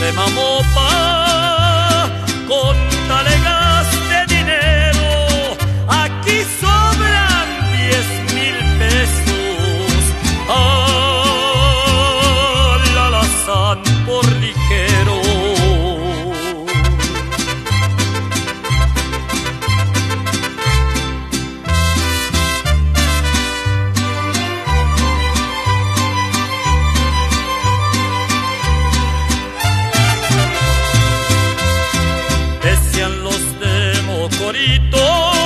de Mamopa, con dale gaste dinero, aquí sobran 10,000 pesos, al alazán por ligero. Decían los de Mocorito